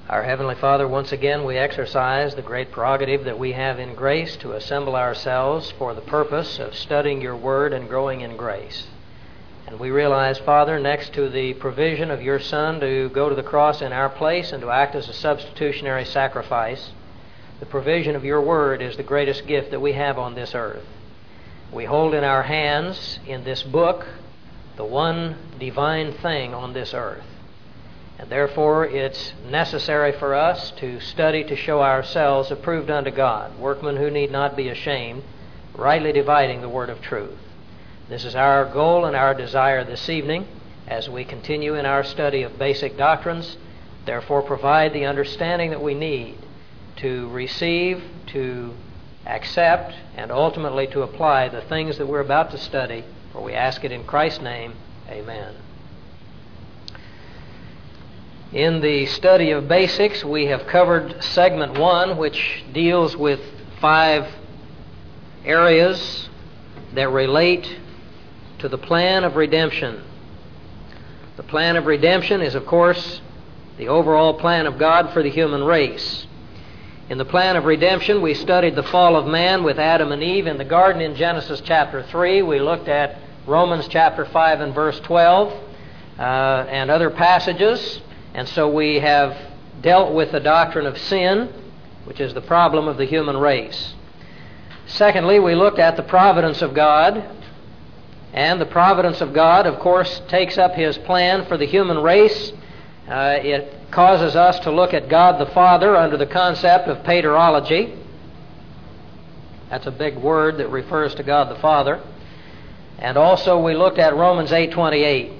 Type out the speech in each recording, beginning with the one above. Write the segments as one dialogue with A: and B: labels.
A: Our Heavenly Father, once again we exercise the great prerogative that we have in grace to assemble ourselves for the purpose of studying Your Word and growing in grace. And we realize, Father, next to the provision of Your Son to go to the cross in our place and to act as a substitutionary sacrifice, the provision of Your Word is the greatest gift that we have on this earth. We hold in our hands, in this book, the one divine thing on this earth. And therefore it's necessary for us to study to show ourselves approved unto God, workmen who need not be ashamed, rightly dividing the word of truth. This is our goal and our desire this evening as we continue in our study of basic doctrines. Therefore provide the understanding that we need to receive, to accept, and ultimately to apply the things that we're about to study. For we ask it in Christ's name. Amen. In the study of basics, we have covered segment 1, which deals with 5 areas that relate to the plan of redemption. The plan of redemption is, of course, the overall plan of God for the human race. In the plan of redemption, we studied the fall of man with Adam and Eve in the garden in Genesis chapter 3. We looked at Romans chapter 5 and verse 12 and other passages. And so we have dealt with the doctrine of sin, which is the problem of the human race. Secondly, we looked at the providence of God. And the providence of God, of course, takes up His plan for the human race. It causes us to look at God the Father under the concept of paterology. That's a big word that refers to God the Father. And also we looked at Romans 8:28.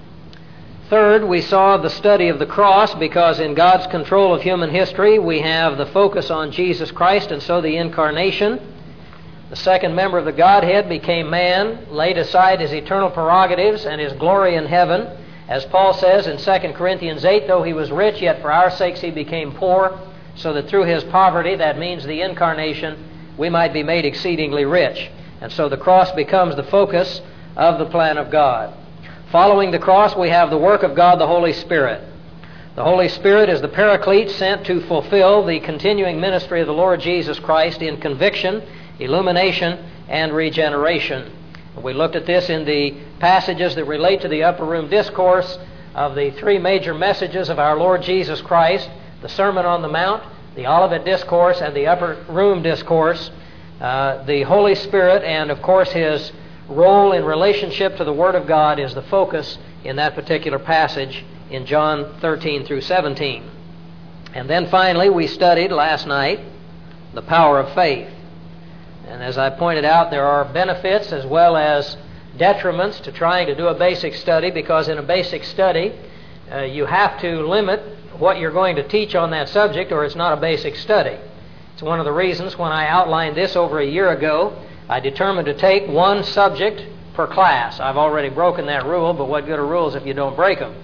A: Third, we saw the study of the cross, because in God's control of human history, we have the focus on Jesus Christ, and so the incarnation. The second member of the Godhead became man, laid aside his eternal prerogatives and his glory in heaven. As Paul says in 2 Corinthians 8, though he was rich, yet for our sakes he became poor, so that through his poverty, that means the incarnation, we might be made exceedingly rich. And so the cross becomes the focus of the plan of God. Following the cross, we have the work of God, the Holy Spirit. The Holy Spirit is the Paraclete sent to fulfill the continuing ministry of the Lord Jesus Christ in conviction, illumination, and regeneration. We looked at this in the passages that relate to the upper room discourse of the 3 major messages of our Lord Jesus Christ: the Sermon on the Mount, the Olivet Discourse, and the upper room discourse. The Holy Spirit and, of course, His role in relationship to the Word of God is the focus in that particular passage in John 13 through 17. And then finally, we studied last night the power of faith. And as I pointed out, there are benefits as well as detriments to trying to do a basic study, because in a basic study, you have to limit what you're going to teach on that subject, or it's not a basic study. It's one of the reasons when I outlined this over a year ago, I determined to take one subject per class. I've already broken that rule, but what good are rules if you don't break them?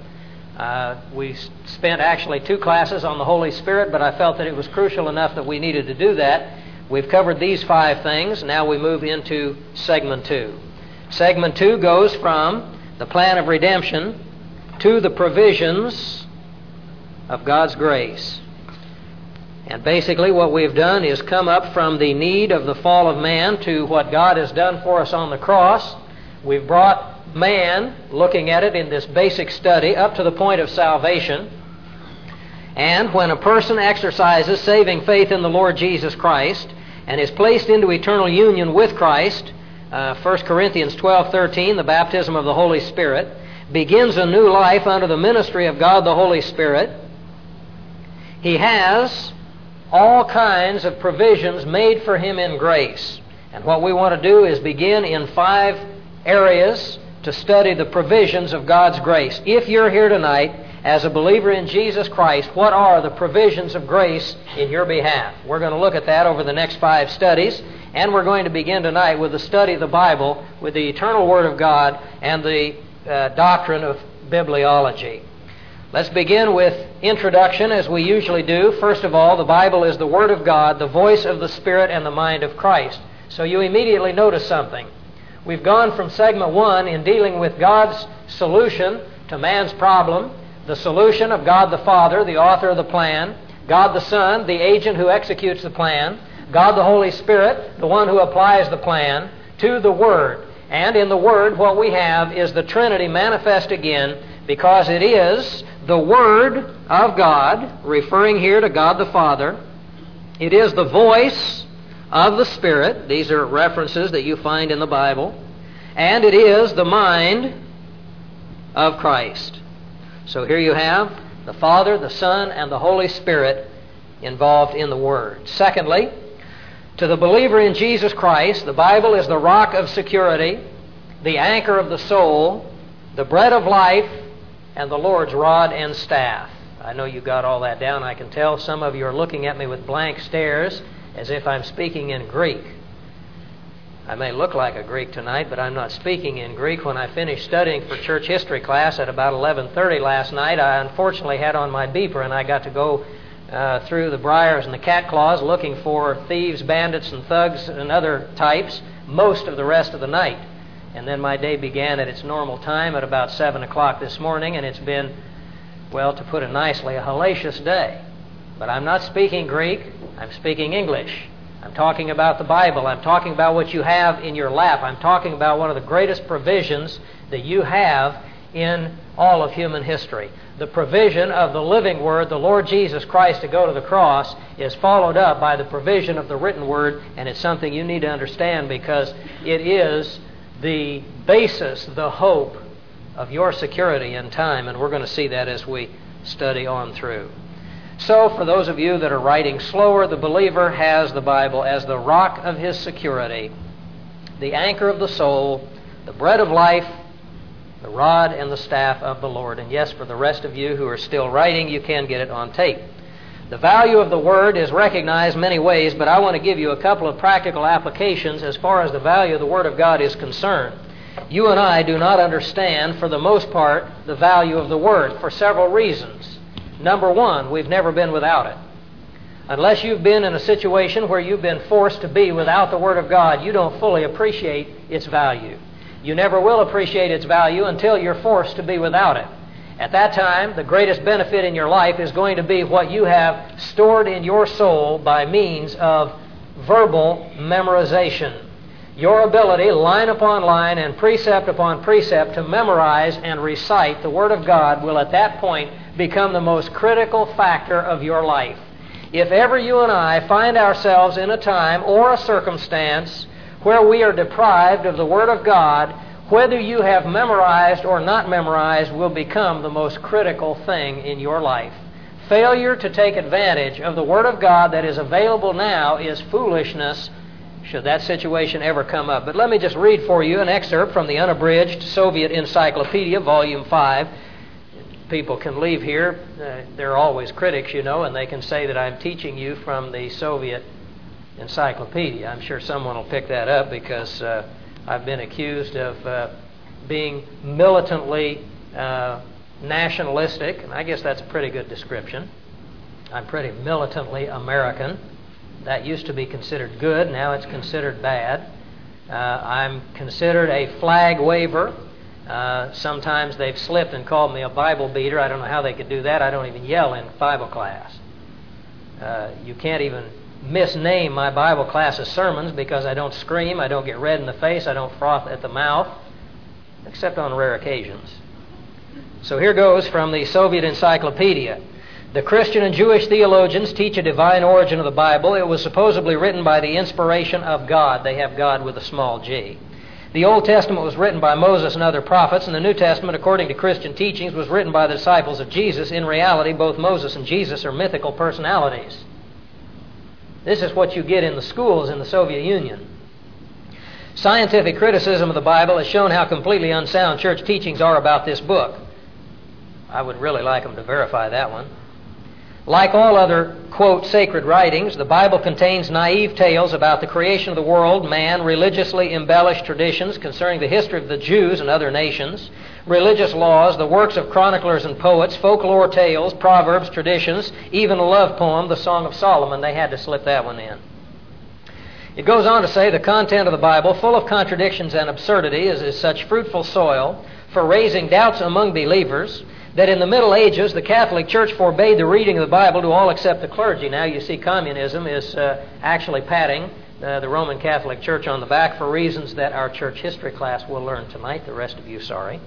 A: We spent actually 2 classes on the Holy Spirit, but I felt that it was crucial enough that we needed to do that. We've covered these 5 things. Now we move into segment 2. Segment 2 goes from the plan of redemption to the provisions of God's grace. And basically what we've done is come up from the need of the fall of man to what God has done for us on the cross. We've brought man, looking at it in this basic study, up to the point of salvation. And when a person exercises saving faith in the Lord Jesus Christ and is placed into eternal union with Christ, 1 Corinthians 12:13, the baptism of the Holy Spirit, begins a new life under the ministry of God the Holy Spirit, he has all kinds of provisions made for him in grace. And what we want to do is begin in 5 areas to study the provisions of God's grace. If you're here tonight as a believer in Jesus Christ, what are the provisions of grace in your behalf? We're going to look at that over the next 5 studies, and we're going to begin tonight with the study of the Bible, with the eternal Word of God and the doctrine of bibliology. Let's begin with introduction, as we usually do. First of all, the Bible is the Word of God, the voice of the Spirit and the mind of Christ. So you immediately notice something. We've gone from segment 1 in dealing with God's solution to man's problem, the solution of God the Father, the author of the plan, God the Son, the agent who executes the plan, God the Holy Spirit, the one who applies the plan, to the Word. And in the Word, what we have is the Trinity manifest again, because it is the Word of God, referring here to God the Father. It is the voice of the Spirit. These are references that you find in the Bible. And it is the mind of Christ. So here you have the Father, the Son, and the Holy Spirit involved in the Word. Secondly, to the believer in Jesus Christ, the Bible is the rock of security, the anchor of the soul, the bread of life, and the Lord's rod and staff. I know you got all that down. I can tell some of you are looking at me with blank stares as if I'm speaking in Greek. I may look like a Greek tonight, but I'm not speaking in Greek. When I finished studying for church history class at about 11:30 last night, I unfortunately had on my beeper, and I got to go through the briars and the cat claws looking for thieves, bandits, and thugs and other types most of the rest of the night. And then my day began at its normal time at about 7 o'clock this morning, and it's been, well, to put it nicely, a hellacious day. But I'm not speaking Greek, I'm speaking English. I'm talking about the Bible. I'm talking about what you have in your lap. I'm talking about one of the greatest provisions that you have in all of human history. The provision of the living Word, the Lord Jesus Christ, to go to the cross, is followed up by the provision of the written Word, and it's something you need to understand because it is the basis, the hope of your security in time, and we're going to see that as we study on through. So, for those of you that are writing slower, the believer has the Bible as the rock of his security, the anchor of the soul, the bread of life, the rod and the staff of the Lord. And yes, for the rest of you who are still writing, you can get it on tape. The value of the Word is recognized many ways, but I want to give you a couple of practical applications as far as the value of the Word of God is concerned. You and I do not understand, for the most part, the value of the Word for several reasons. Number one, we've never been without it. Unless you've been in a situation where you've been forced to be without the Word of God, you don't fully appreciate its value. You never will appreciate its value until you're forced to be without it. At that time, the greatest benefit in your life is going to be what you have stored in your soul by means of verbal memorization. Your ability, line upon line and precept upon precept, to memorize and recite the Word of God will at that point become the most critical factor of your life. If ever you and I find ourselves in a time or a circumstance where we are deprived of the Word of God, whether you have memorized or not memorized will become the most critical thing in your life. Failure to take advantage of the Word of God that is available now is foolishness, should that situation ever come up. But let me just read for you an excerpt from the Unabridged Soviet Encyclopedia, Volume 5. People can leave here. They're always critics, you know, and they can say that I'm teaching you from the Soviet Encyclopedia. I'm sure someone will pick that up because I've been accused of being militantly nationalistic, and I guess that's a pretty good description. I'm pretty militantly American. That used to be considered good, now it's considered bad. I'm considered a flag waver. Sometimes they've slipped and called me a Bible beater. I don't know how they could do that. I don't even yell in Bible class. You can't even misname my Bible class's sermons because I don't scream, I don't get red in the face, I don't froth at the mouth, except on rare occasions. So here goes from the Soviet Encyclopedia. The Christian and Jewish theologians teach a divine origin of the Bible. It was supposedly written by the inspiration of God. They have God with a small g. The Old Testament was written by Moses and other prophets, and the New Testament, according to Christian teachings, was written by the disciples of Jesus. In reality, both Moses and Jesus are mythical personalities. This is what you get in the schools in the Soviet Union. Scientific criticism of the Bible has shown how completely unsound church teachings are about this book. I would really like them to verify that one. Like all other, quote, sacred writings, the Bible contains naive tales about the creation of the world, man, religiously embellished traditions concerning the history of the Jews and other nations, religious laws, the works of chroniclers and poets, folklore tales, proverbs, traditions, even a love poem, the Song of Solomon. They had to slip that one in. It goes on to say the content of the Bible, full of contradictions and absurdity, is such fruitful soil for raising doubts among believers that in the Middle Ages the Catholic Church forbade the reading of the Bible to all except the clergy. Now you see communism is actually patting the Roman Catholic Church on the back for reasons that our church history class will learn tonight. The rest of you, sorry.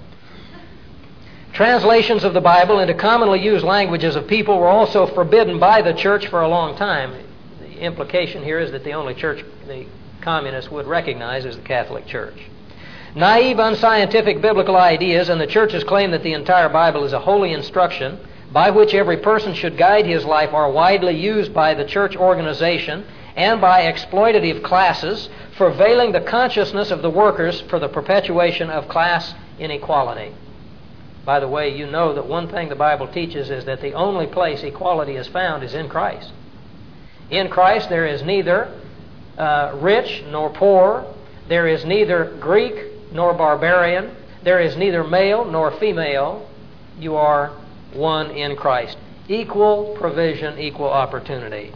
A: Translations of the Bible into commonly used languages of people were also forbidden by the church for a long time. The implication here is that the only church the communists would recognize is the Catholic Church. Naive, unscientific biblical ideas and the church's claim that the entire Bible is a holy instruction by which every person should guide his life are widely used by the church organization and by exploitative classes for veiling the consciousness of the workers for the perpetuation of class inequality. By the way, you know that one thing the Bible teaches is that the only place equality is found is in Christ. In Christ there is neither rich nor poor. There is neither Greek nor barbarian. There is neither male nor female. You are one in Christ. Equal provision, equal opportunity.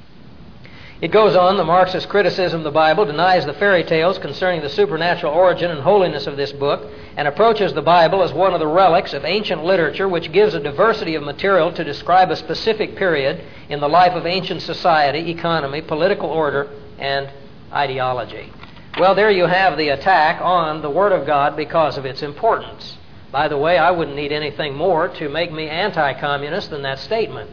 A: It goes on, the Marxist criticism of the Bible denies the fairy tales concerning the supernatural origin and holiness of this book and approaches the Bible as one of the relics of ancient literature which gives a diversity of material to describe a specific period in the life of ancient society, economy, political order, and ideology. Well, there you have the attack on the Word of God because of its importance. By the way, I wouldn't need anything more to make me anti-communist than that statement.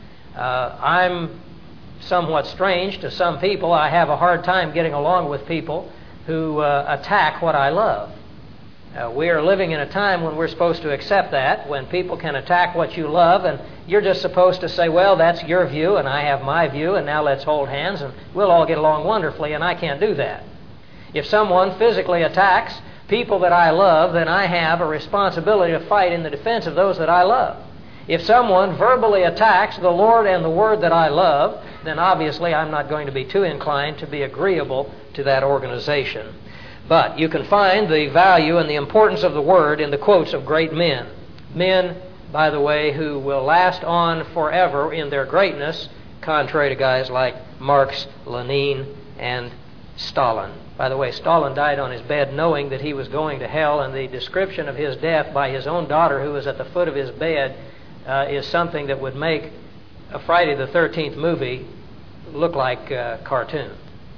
A: I'm somewhat strange to some people. I have a hard time getting along with people who attack what I love. We are living in a time when we're supposed to accept that, when people can attack what you love, and you're just supposed to say, well, that's your view, and I have my view, and now let's hold hands, and we'll all get along wonderfully, and I can't do that. If someone physically attacks people that I love, then I have a responsibility to fight in the defense of those that I love. If someone verbally attacks the Lord and the Word that I love, then obviously I'm not going to be too inclined to be agreeable to that organization. But you can find the value and the importance of the Word in the quotes of great men. Men, by the way, who will last on forever in their greatness, contrary to guys like Marx, Lenin, and Stalin. By the way, Stalin died on his bed knowing that he was going to hell, and the description of his death by his own daughter, who was at the foot of his bed, is something that would make a Friday the 13th movie look like a cartoon.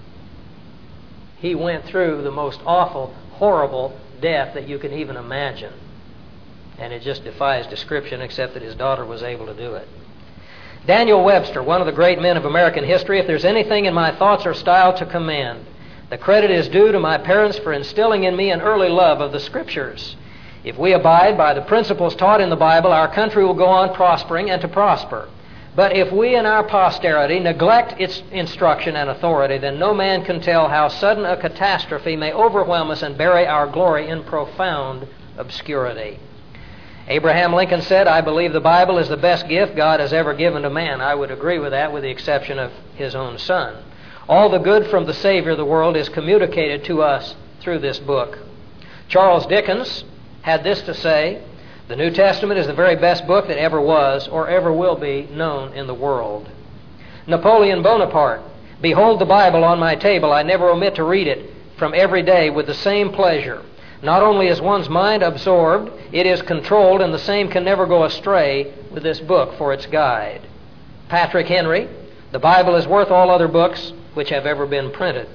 A: He went through the most awful, horrible death that you can even imagine. And it just defies description, except that his daughter was able to do it. Daniel Webster, one of the great men of American history, if there's anything in my thoughts or style to commend, the credit is due to my parents for instilling in me an early love of the Scriptures. If we abide by the principles taught in the Bible, our country will go on prospering and to prosper. But if we in our posterity neglect its instruction and authority, then no man can tell how sudden a catastrophe may overwhelm us and bury our glory in profound obscurity. Abraham Lincoln said, I believe the Bible is the best gift God has ever given to man. I would agree with that, with the exception of his own son. All the good from the Savior of the world is communicated to us through this book. Charles Dickens had this to say, the New Testament is the very best book that ever was or ever will be known in the world. Napoleon Bonaparte, behold the Bible on my table. I never omit to read it from every day with the same pleasure. Not only is one's mind absorbed, it is controlled, and the same can never go astray with this book for its guide. Patrick Henry, the Bible is worth all other books which have ever been printed.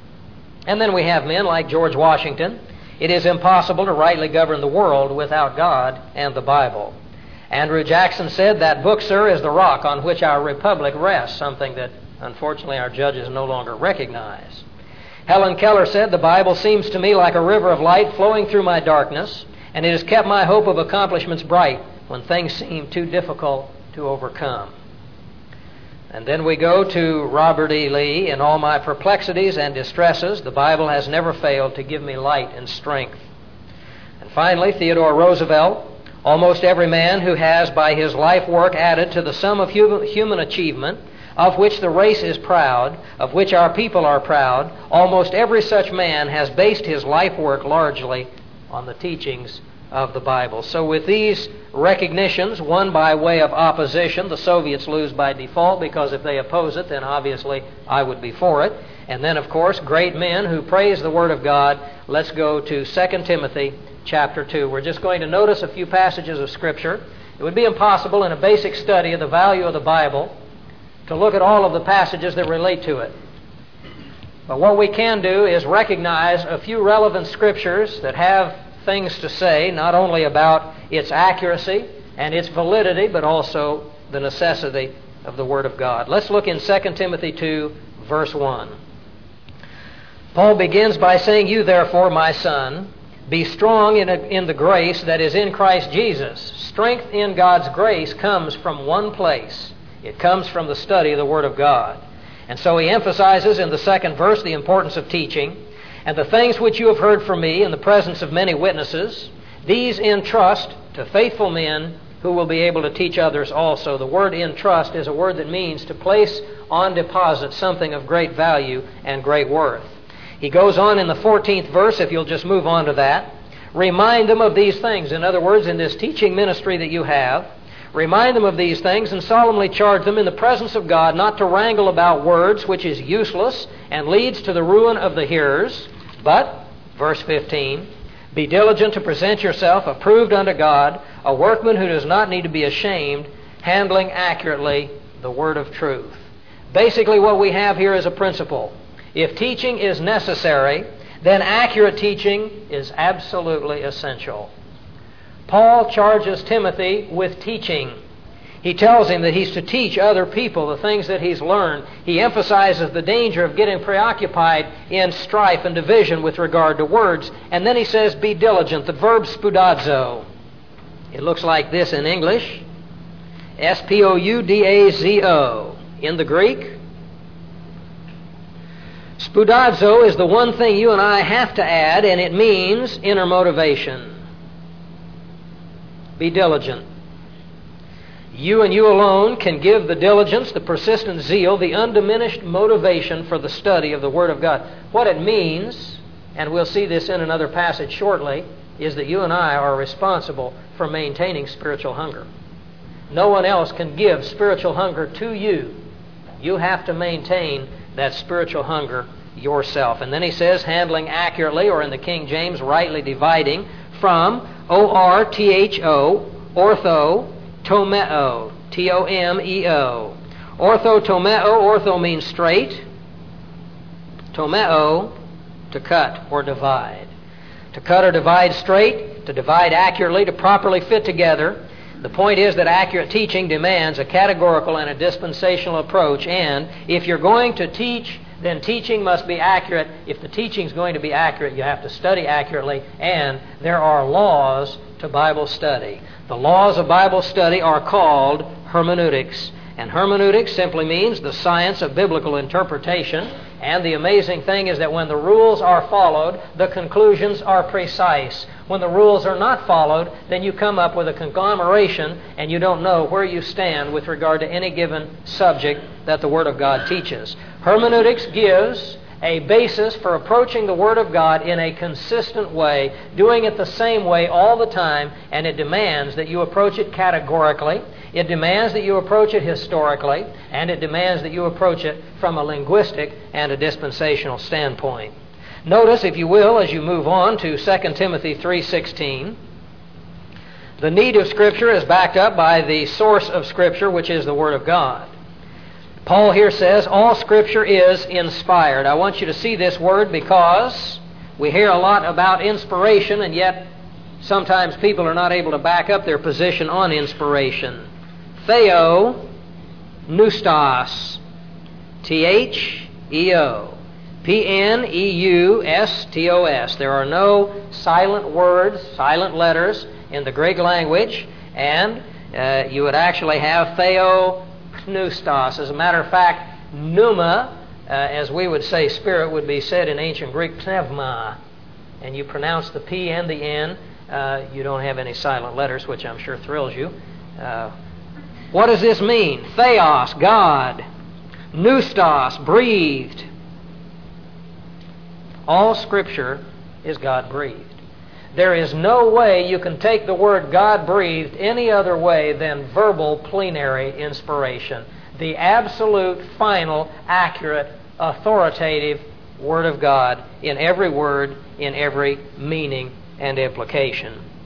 A: And then we have men like George Washington. It is impossible to rightly govern the world without God and the Bible. Andrew Jackson said, that book, sir, is the rock on which our republic rests, something that, unfortunately, our judges no longer recognize. Helen Keller said, the Bible seems to me like a river of light flowing through my darkness, and it has kept my hope of accomplishments bright when things seem too difficult to overcome. And then we go to Robert E. Lee. In all my perplexities and distresses, the Bible has never failed to give me light and strength. And finally, Theodore Roosevelt. Almost every man who has by his life work added to the sum of human achievement, of which the race is proud, of which our people are proud, almost every such man has based his life work largely on the teachings of the Bible. So with these recognitions, one by way of opposition, the Soviets lose by default, because if they oppose it, then obviously I would be for it. And then, of course, great men who praise the Word of God. Let's go to 2 Timothy chapter 2. We're just going to notice a few passages of Scripture. It would be impossible in a basic study of the value of the Bible to look at all of the passages that relate to it. But what we can do is recognize a few relevant scriptures that have things to say, not only about its accuracy and its validity, but also the necessity of the Word of God. Let's look in 2 Timothy 2, verse 1. Paul begins by saying, "You therefore, my son, be strong in the grace that is in Christ Jesus." Strength in God's grace comes from one place. It comes from the study of the Word of God. And so he emphasizes in the second verse the importance of teaching. "And the things which you have heard from me in the presence of many witnesses, these entrust to faithful men who will be able to teach others also." The word entrust is a word that means to place on deposit something of great value and great worth. He goes on in the 14th verse, if you'll just move on to that. "Remind them of these things." In other words, in this teaching ministry that you have, remind them of these things and solemnly charge them in the presence of God not to wrangle about words, which is useless and leads to the ruin of the hearers. But, verse 15, "Be diligent to present yourself approved unto God, a workman who does not need to be ashamed, handling accurately the word of truth." Basically, what we have here is a principle. If teaching is necessary, then accurate teaching is absolutely essential. Paul charges Timothy with teaching. He tells him that he's to teach other people the things that he's learned. He emphasizes the danger of getting preoccupied in strife and division with regard to words. And then he says, "Be diligent." The verb spoudazo. It looks like this in English. S-P-O-U-D-A-Z-O. In the Greek, spoudazo is the one thing you and I have to add, and it means inner motivation. Be diligent. You and you alone can give the diligence, the persistent zeal, the undiminished motivation for the study of the Word of God. What it means, and we'll see this in another passage shortly, is that you and I are responsible for maintaining spiritual hunger. No one else can give spiritual hunger to you. You have to maintain that spiritual hunger yourself. And then he says, handling accurately, or in the King James, rightly dividing, from O-R-T-H-O, ortho, tomeo, T-O-M-E-O. Ortho, tomeo, ortho means straight. Tomeo, to cut or divide. To cut or divide straight, to divide accurately, to properly fit together. The point is that accurate teaching demands a categorical and a dispensational approach, and if you're going to teach, then teaching must be accurate. If the teaching is going to be accurate, you have to study accurately, and there are laws to Bible study. The laws of Bible study are called hermeneutics, and hermeneutics simply means the science of biblical interpretation, and the amazing thing is that when the rules are followed, the conclusions are precise. When the rules are not followed, then you come up with a conglomeration and you don't know where you stand with regard to any given subject that the Word of God teaches. Hermeneutics gives a basis for approaching the Word of God in a consistent way, doing it the same way all the time, and it demands that you approach it categorically, it demands that you approach it historically, and it demands that you approach it from a linguistic and a dispensational standpoint. Notice, if you will, as you move on to 2 Timothy 3:16, the need of Scripture is backed up by the source of Scripture, which is the Word of God. Paul here says, all Scripture is inspired. I want you to see this word because we hear a lot about inspiration, and yet sometimes people are not able to back up their position on inspiration. Theo, pneustos, T-H-E-O. P-N-E-U-S-T-O-S. There are no silent words, silent letters in the Greek language, and you would actually have theopneustos. As a matter of fact, pneuma, as we would say spirit, would be said in ancient Greek pneuma. And you pronounce the P and the N. You don't have any silent letters, which I'm sure thrills you. What does this mean? Theos, God. Pneustos, breathed. All Scripture is God-breathed. There is no way you can take the word God-breathed any other way than verbal plenary inspiration. The absolute, final, accurate, authoritative Word of God in every word, in every meaning and implication.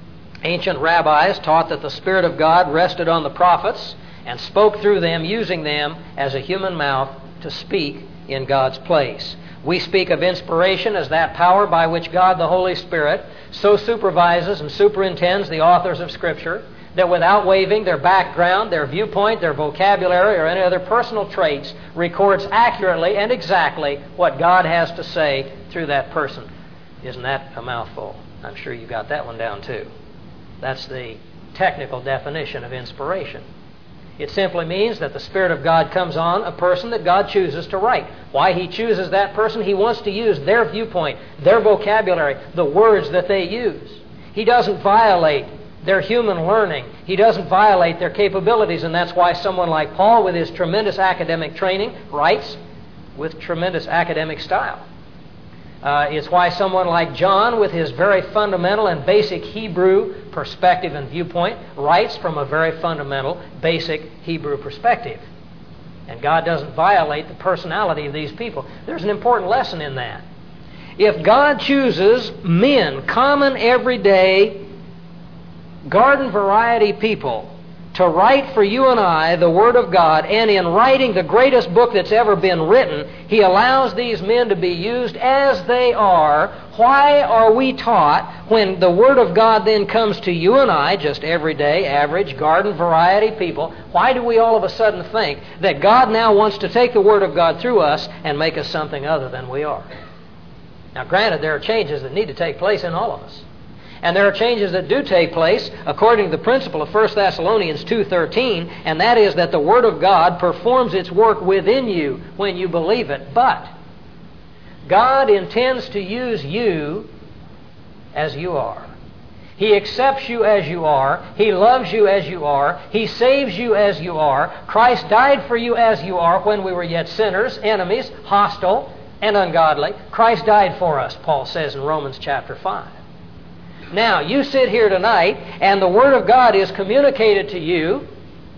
A: Ancient rabbis taught that the Spirit of God rested on the prophets and spoke through them, using them as a human mouth to speak in God's place. We speak of inspiration as that power by which God, the Holy Spirit, so supervises and superintends the authors of Scripture that without waiving their background, their viewpoint, their vocabulary, or any other personal traits, records accurately and exactly what God has to say through that person. Isn't that a mouthful? I'm sure you got that one down too. That's the technical definition of inspiration. It simply means that the Spirit of God comes on a person that God chooses to write. Why He chooses that person? He wants to use their viewpoint, their vocabulary, the words that they use. He doesn't violate their human learning. He doesn't violate their capabilities, and that's why someone like Paul, with his tremendous academic training, writes with tremendous academic style. It's why someone like John, with his very fundamental and basic Hebrew perspective and viewpoint, writes from a very fundamental, basic Hebrew perspective. And God doesn't violate the personality of these people. There's an important lesson in that. If God chooses men, common, everyday, garden variety people, to write for you and I the Word of God, and in writing the greatest book that's ever been written, He allows these men to be used as they are. Why are we taught, when the Word of God then comes to you and I, just everyday, average, garden variety people, why do we all of a sudden think that God now wants to take the Word of God through us and make us something other than we are? Now, granted, there are changes that need to take place in all of us. And there are changes that do take place according to the principle of 1 Thessalonians 2:13, and that is that the Word of God performs its work within you when you believe it. But God intends to use you as you are. He accepts you as you are. He loves you as you are. He saves you as you are. Christ died for you as you are when we were yet sinners, enemies, hostile, and ungodly. Christ died for us, Paul says in Romans chapter 5. Now, you sit here tonight, and the Word of God is communicated to you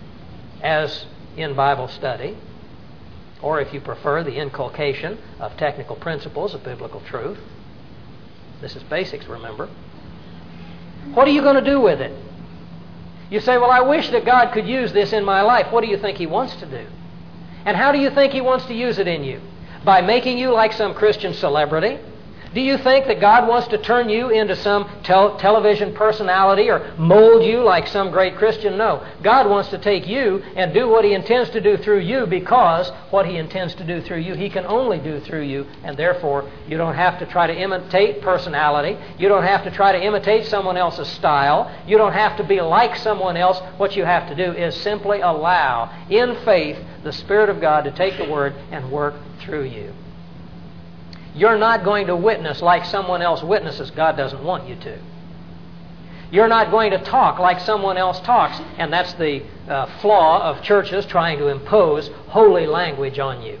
A: as in Bible study, or if you prefer, the inculcation of technical principles of biblical truth. This is basics, remember. What are you going to do with it? You say, well, I wish that God could use this in my life. What do you think He wants to do? And how do you think He wants to use it in you? By making you like some Christian celebrity? Do you think that God wants to turn you into some television personality or mold you like some great Christian? No. God wants to take you and do what He intends to do through you, because what He intends to do through you, He can only do through you, and therefore you don't have to try to imitate personality. You don't have to try to imitate someone else's style. You don't have to be like someone else. What you have to do is simply allow, in faith, the Spirit of God to take the Word and work through you. You're not going to witness like someone else witnesses. God doesn't want you to. You're not going to talk like someone else talks. And that's the flaw of churches trying to impose holy language on you.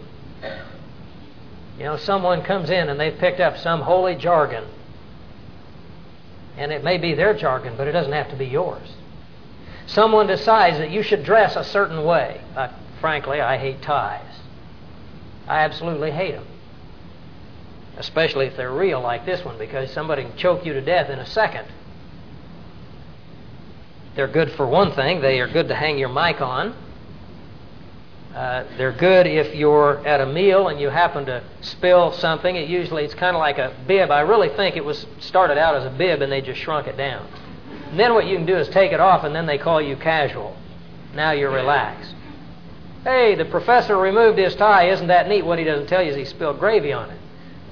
A: You know, someone comes in and they've picked up some holy jargon. And it may be their jargon, but it doesn't have to be yours. Someone decides that you should dress a certain way. Frankly, I hate ties. I absolutely hate them. Especially if they're real like this one, because somebody can choke you to death in a second. They're good for one thing. They are good to hang your mic on. They're good if you're at a meal and you happen to spill something. It's kind of like a bib. I really think it was started out as a bib and they just shrunk it down. And then what you can do is take it off, and then they call you casual. Now you're relaxed. Hey, the professor removed his tie. Isn't that neat? What he doesn't tell you is he spilled gravy on it.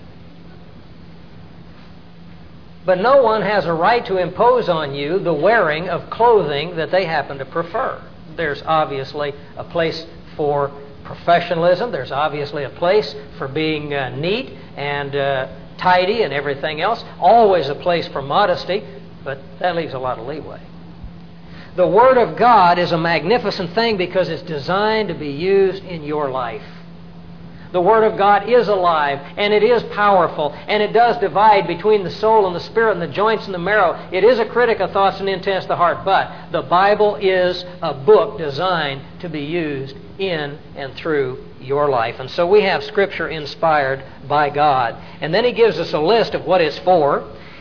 A: But no one has a right to impose on you the wearing of clothing that they happen to prefer. There's obviously a place for professionalism. There's obviously a place for being neat and tidy and everything else. Always a place for modesty, but that leaves a lot of leeway. The Word of God is a magnificent thing because it's designed to be used in your life. The Word of God is alive, and it is powerful, and it does divide between the soul and the spirit and the joints and the marrow. It is a critic of thoughts and intents of the heart, but the Bible is a book designed to be used in and through your life. And so we have Scripture inspired by God. And then He gives us a list of what it's for.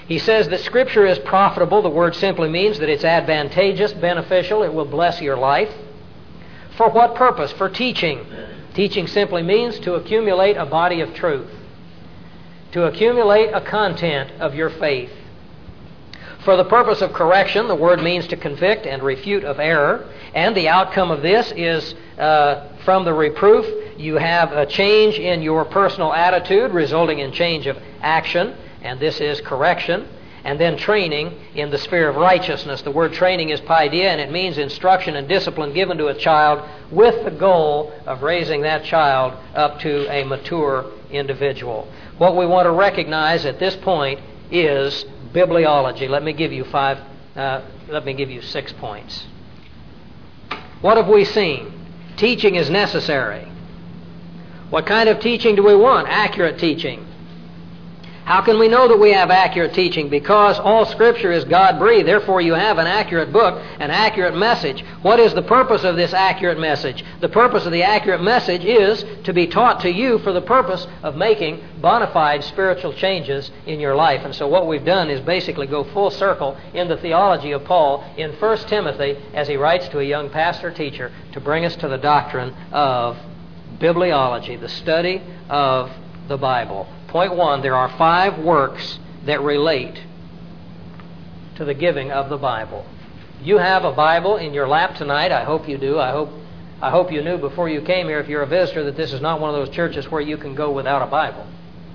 A: He says that Scripture is profitable. The word simply means that it's advantageous, beneficial. It will bless your life. For what purpose? For teaching. Teaching simply means to accumulate a body of truth, to accumulate a content of your faith. For the purpose of correction, the word means to convict and refute of error. And the outcome of this is from the reproof, you have a change in your personal attitude, resulting in change of action, and this is correction. And then training in the sphere of righteousness. The word training is paideia, and it means instruction and discipline given to a child with the goal of raising that child up to a mature individual. What we want to recognize at this point is bibliology. Let me give you 6 points. What have we seen? Teaching is necessary. What kind of teaching do we want? Accurate teaching. How can we know that we have accurate teaching? Because all Scripture is God-breathed. Therefore, you have an accurate book, an accurate message. What is the purpose of this accurate message? The purpose of the accurate message is to be taught to you for the purpose of making bona fide spiritual changes in your life. And so what we've done is basically go full circle in the theology of Paul in 1 Timothy as he writes to a young pastor-teacher to bring us to the doctrine of bibliology, the study of the Bible. Point 1, there are 5 works that relate to the giving of the Bible. You have a Bible in your lap tonight. I hope you do. I hope you knew before you came here, if you're a visitor, that this is not one of those churches where you can go without a Bible.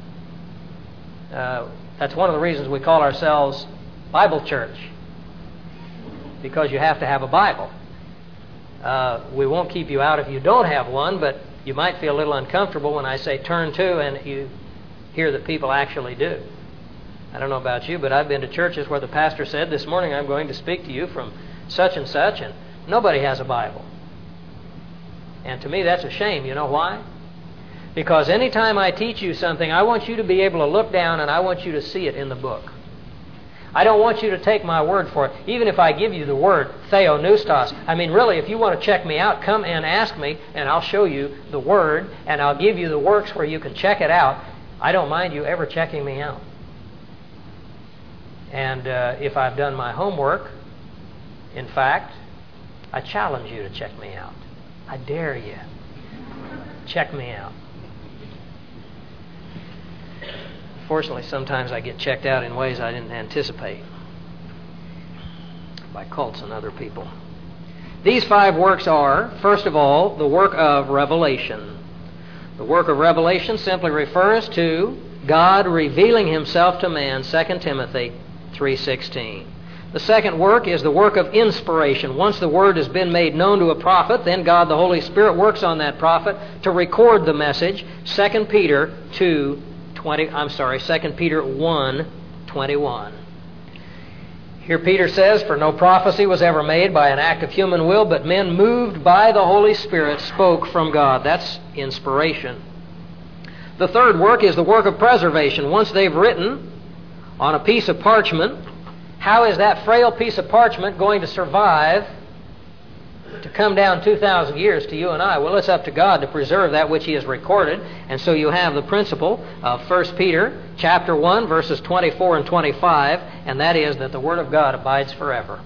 A: That's one of the reasons we call ourselves Bible Church, because you have to have a Bible. We won't keep you out if you don't have one, but you might feel a little uncomfortable when I say turn to, and you hear that people actually do. I don't know about you, but I've been to churches where the pastor said, this morning I'm going to speak to you from such and such, and nobody has a Bible. And to me that's a shame. You know why? Because anytime I teach you something, I want you to be able to look down and I want you to see it in the book. I don't want you to take my word for it. Even if I give you the word theonoustos, I mean, really, if you want to check me out, come and ask me, and I'll show you the word, and I'll give you the works where you can check it out. I don't mind you ever checking me out. And if I've done my homework, in fact, I challenge you to check me out. I dare you. Check me out. Fortunately, sometimes I get checked out in ways I didn't anticipate by cults and other people. These 5 works are, first of all, the work of revelation. The work of revelation simply refers to God revealing Himself to man, 2 Timothy 3:16. The second work is the work of inspiration. Once the Word has been made known to a prophet, then God the Holy Spirit works on that prophet to record the message, 2 Peter 1:21. Here Peter says, for no prophecy was ever made by an act of human will, but men moved by the Holy Spirit spoke from God. That's inspiration. The third work is the work of preservation. Once they've written on a piece of parchment, how is that frail piece of parchment going to survive to come down 2,000 years to you and I? Well, it's up to God to preserve that which He has recorded. And so you have the principle of 1 Peter chapter 1, verses 24 and 25, and that is that the Word of God abides forever.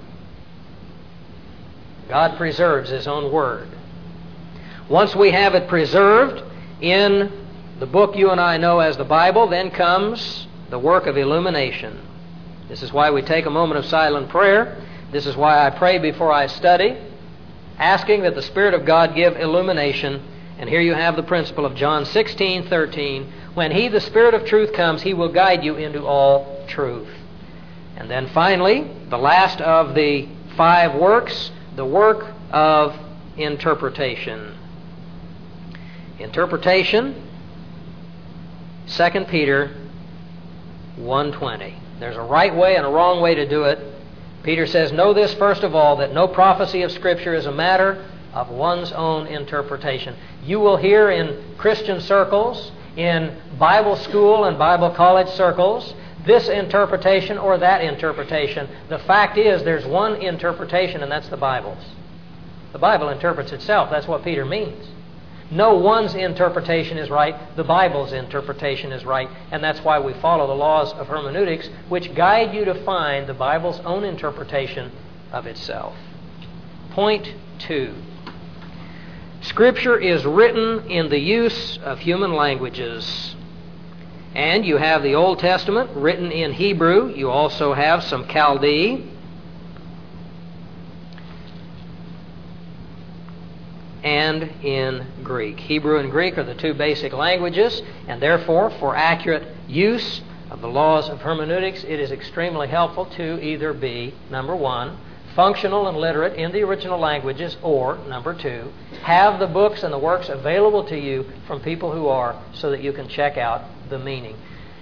A: God preserves His own Word. Once we have it preserved in the book you and I know as the Bible, then comes the work of illumination. This is why we take a moment of silent prayer. This is why I pray before I study, asking that the Spirit of God give illumination. And here you have the principle of John 16:13. When He, the Spirit of truth, comes, He will guide you into all truth. And then finally, the last of the 5 works, the work of interpretation. Interpretation, 2 Peter 1:20. There's a right way and a wrong way to do it. Peter says, know this first of all, that no prophecy of Scripture is a matter of one's own interpretation. You will hear in Christian circles, in Bible school and Bible college circles, this interpretation or that interpretation. The fact is, there's one interpretation, and that's the Bible's. The Bible interprets itself. That's what Peter means. No one's interpretation is right. The Bible's interpretation is right. And that's why we follow the laws of hermeneutics, which guide you to find the Bible's own interpretation of itself. Point 2. Scripture is written in the use of human languages. And you have the Old Testament written in Hebrew. You also have some Chaldee. And in Greek. Hebrew and Greek are the two basic languages, and therefore, for accurate use of the laws of hermeneutics, it is extremely helpful to either be, number one, functional and literate in the original languages, or, number two, have the books and the works available to you from people who are, so that you can check out the meaning.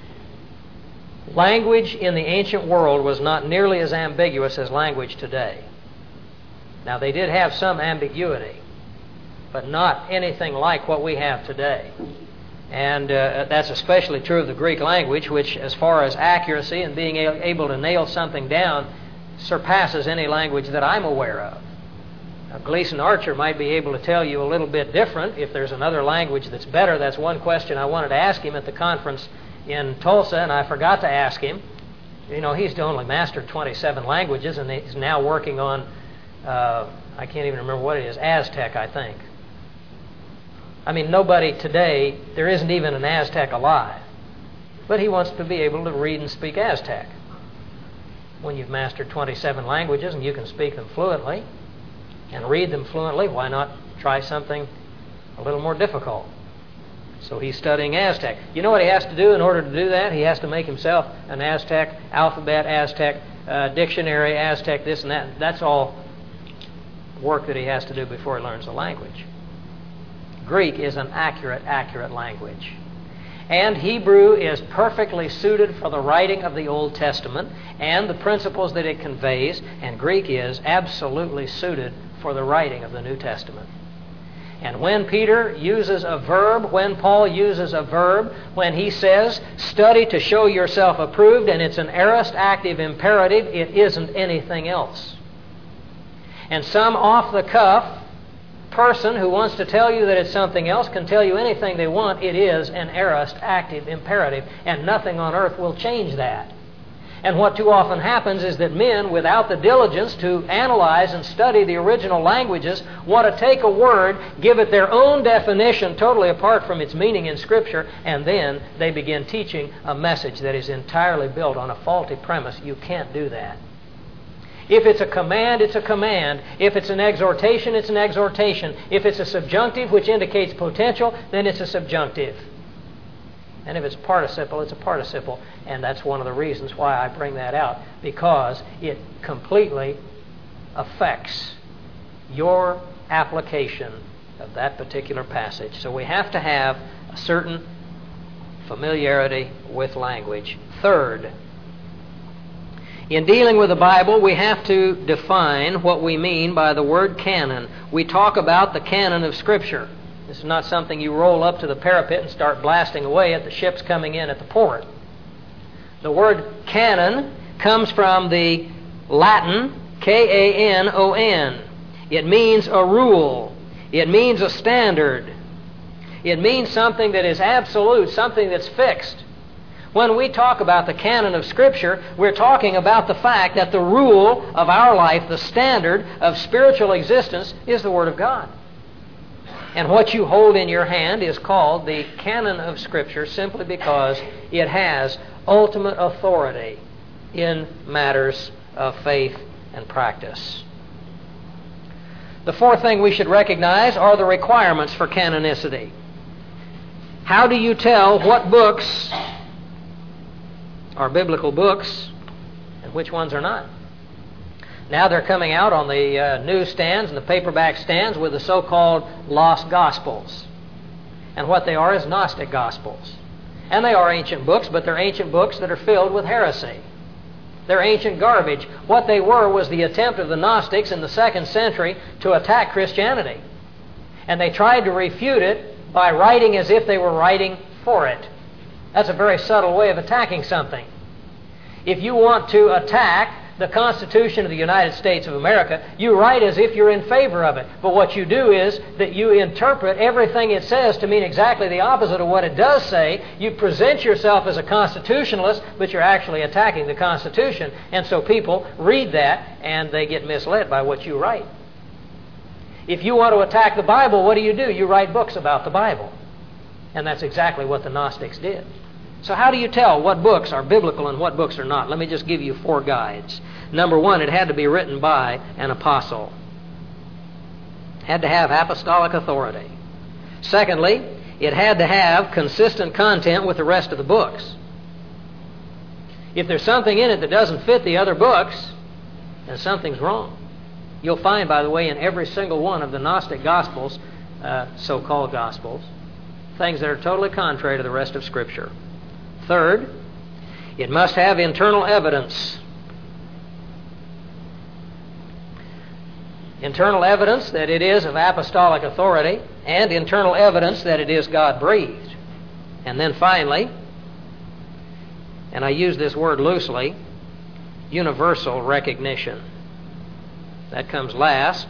A: Language in the ancient world was not nearly as ambiguous as language today. Now, they did have some ambiguity, but not anything like what we have today. And that's especially true of the Greek language, which, as far as accuracy and being able to nail something down, surpasses any language that I'm aware of. Now, Gleason Archer might be able to tell you a little bit different. If there's another language that's better, that's one question I wanted to ask him at the conference in Tulsa, and I forgot to ask him. You know, he's only mastered 27 languages, and he's now working on, I can't even remember what it is, Aztec, I think. I mean, nobody today, there isn't even an Aztec alive. But he wants to be able to read and speak Aztec. When you've mastered 27 languages and you can speak them fluently and read them fluently, why not try something a little more difficult? So he's studying Aztec. You know what he has to do in order to do that? He has to make himself an Aztec alphabet, Aztec dictionary, Aztec this and that. That's all work that he has to do before he learns the language. Greek is an accurate language. And Hebrew is perfectly suited for the writing of the Old Testament and the principles that it conveys, and Greek is absolutely suited for the writing of the New Testament. And when Peter uses a verb, when Paul uses a verb, when he says, study to show yourself approved, and it's an aorist active imperative, it isn't anything else. And some off-the-cuff person who wants to tell you that it's something else can tell you anything they want. It is an aorist active imperative, and nothing on earth will change that. And what too often happens is that men, without the diligence to analyze and study the original languages, want to take a word, give it their own definition totally apart from its meaning in Scripture, and then they begin teaching a message that is entirely built on a faulty premise. You can't do that. If it's a command, it's a command. If it's an exhortation, it's an exhortation. If it's a subjunctive which indicates potential, then it's a subjunctive. And if it's participle, it's a participle. And that's one of the reasons why I bring that out, because it completely affects your application of that particular passage. So we have to have a certain familiarity with language. Third, in dealing with the Bible, we have to define what we mean by the word canon. We talk about the canon of Scripture. This is not something you roll up to the parapet and start blasting away at the ships coming in at the port. The word canon comes from the Latin K-A-N-O-N. It means a rule. It means a standard. It means something that is absolute, something that's fixed. When we talk about the canon of Scripture, we're talking about the fact that the rule of our life, the standard of spiritual existence, is the Word of God. And what you hold in your hand is called the canon of Scripture simply because it has ultimate authority in matters of faith and practice. The fourth thing we should recognize are the requirements for canonicity. How do you tell what books are biblical books and which ones are not? Now they're coming out on the newsstands and the paperback stands with the so-called lost gospels. And what they are is Gnostic gospels. And they are ancient books, but they're ancient books that are filled with heresy. They're ancient garbage. What they were was the attempt of the Gnostics in the 2nd century to attack Christianity. And they tried to refute it by writing as if they were writing for it. That's a very subtle way of attacking something. If you want to attack the Constitution of the United States of America, you write as if you're in favor of it. But what you do is that you interpret everything it says to mean exactly the opposite of what it does say. You present yourself as a constitutionalist, but you're actually attacking the Constitution. And so people read that and they get misled by what you write. If you want to attack the Bible, what do? You write books about the Bible. And that's exactly what the Gnostics did. So how do you tell what books are biblical and what books are not? Let me just give you 4 guides. Number 1, it had to be written by an apostle. Had to have apostolic authority. Secondly, it had to have consistent content with the rest of the books. If there's something in it that doesn't fit the other books, then something's wrong. You'll find, by the way, in every single one of the Gnostic Gospels, so-called Gospels, things that are totally contrary to the rest of Scripture. Third, it must have internal evidence. Internal evidence that it is of apostolic authority, and internal evidence that it is God-breathed. And then finally, and I use this word loosely, universal recognition. That comes last.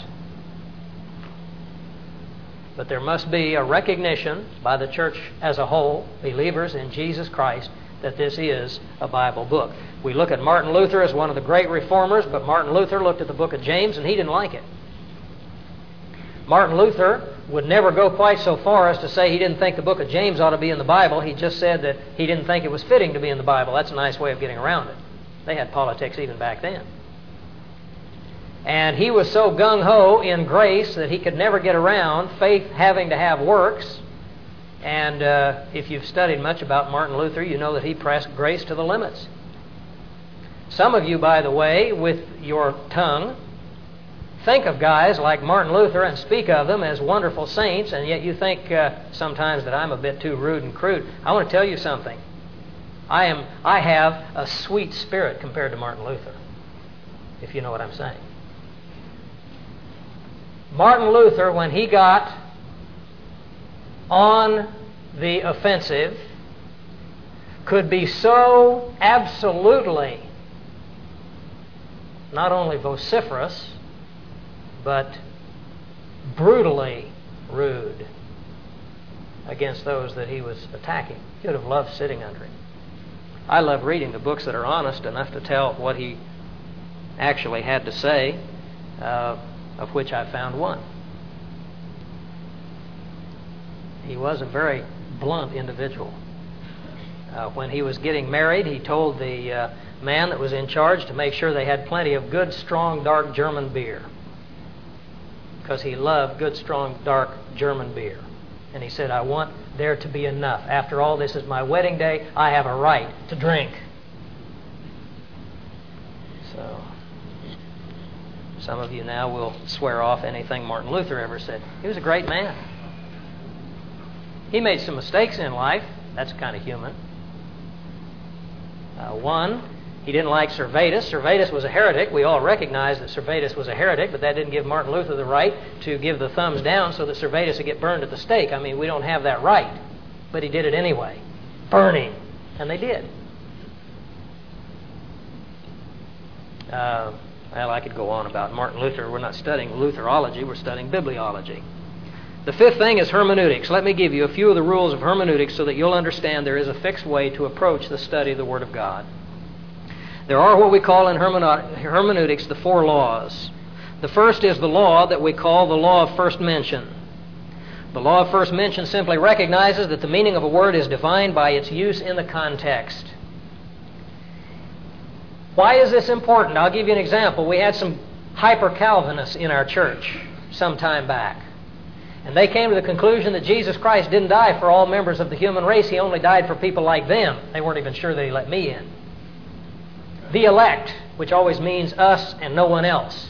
A: But there must be a recognition by the church as a whole, believers in Jesus Christ, that this is a Bible book. We look at Martin Luther as one of the great reformers, but Martin Luther looked at the book of James and he didn't like it. Martin Luther would never go quite so far as to say he didn't think the book of James ought to be in the Bible. He just said that he didn't think it was fitting to be in the Bible. That's a nice way of getting around it. They had politics even back then. And he was so gung-ho in grace that he could never get around faith having to have works. And if you've studied much about Martin Luther, you know that he pressed grace to the limits. Some of you, by the way, with your tongue, think of guys like Martin Luther and speak of them as wonderful saints, and yet you think sometimes that I'm a bit too rude and crude. I want to tell you something. I have a sweet spirit compared to Martin Luther, if you know what I'm saying. Martin Luther, when he got on the offensive, could be so absolutely not only vociferous, but brutally rude against those that he was attacking. You'd have loved sitting under him. I love reading the books that are honest enough to tell what he actually had to say, of which I found one. He was a very blunt individual. When he was getting married, he told the man that was in charge to make sure they had plenty of good, strong, dark German beer, because he loved good, strong, dark German beer. And he said, I want there to be enough. After all, this is my wedding day. I have a right to drink. So, some of you now will swear off anything Martin Luther ever said. He was a great man. He made some mistakes in life. That's kind of human. One, he didn't like Servetus. Servetus was a heretic. We all recognize that Servetus was a heretic, but that didn't give Martin Luther the right to give the thumbs down so that Servetus would get burned at the stake. I mean, we don't have that right. But he did it anyway. Burning. And they did. Well, I could go on about Martin Luther. We're not studying Lutherology. We're studying bibliology. The fifth thing is hermeneutics. Let me give you a few of the rules of hermeneutics so that you'll understand there is a fixed way to approach the study of the Word of God. There are what we call in hermeneutics the 4 laws. The first is the law that we call the law of first mention. The law of first mention simply recognizes that the meaning of a word is defined by its use in the context. Why is this important? I'll give you an example. We had some hyper-Calvinists in our church some time back. And they came to the conclusion that Jesus Christ didn't die for all members of the human race. He only died for people like them. They weren't even sure that He let me in. The elect, which always means us and no one else.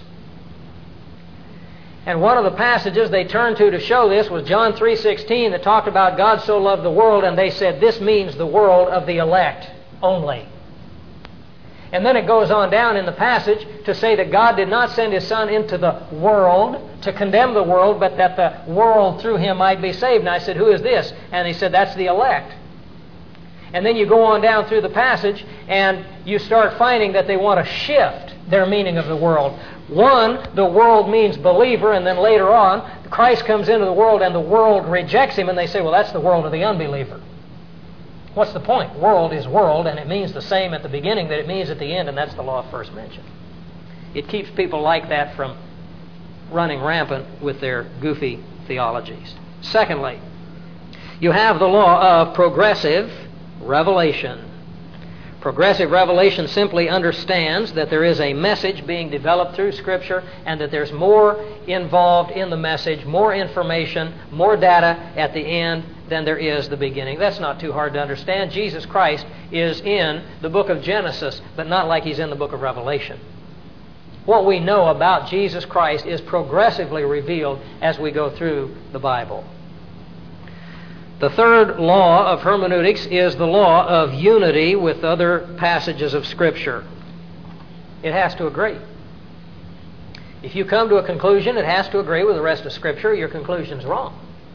A: And one of the passages they turned to show this was John 3:16 that talked about God so loved the world, and they said this means the world of the elect only. And then it goes on down in the passage to say that God did not send His Son into the world to condemn the world, but that the world through Him might be saved. And I said, who is this? And he said, that's the elect. And then you go on down through the passage and you start finding that they want to shift their meaning of the world. One, the world means believer, and then later on, Christ comes into the world and the world rejects Him, and they say, well, that's the world of the unbeliever. What's the point? World is world, and it means the same at the beginning that it means at the end, and that's the law of first mention. It keeps people like that from running rampant with their goofy theologies. Secondly, you have the law of progressive revelation. Progressive revelation simply understands that there is a message being developed through Scripture and that there's more involved in the message, more information, more data at the end than there is the beginning. That's not too hard to understand. Jesus Christ is in the book of Genesis, but not like He's in the book of Revelation. What we know about Jesus Christ is progressively revealed as we go through the Bible. The third law of hermeneutics is the law of unity with other passages of Scripture. It has to agree. If you come to a conclusion, it has to agree with the rest of Scripture, your conclusion's wrong.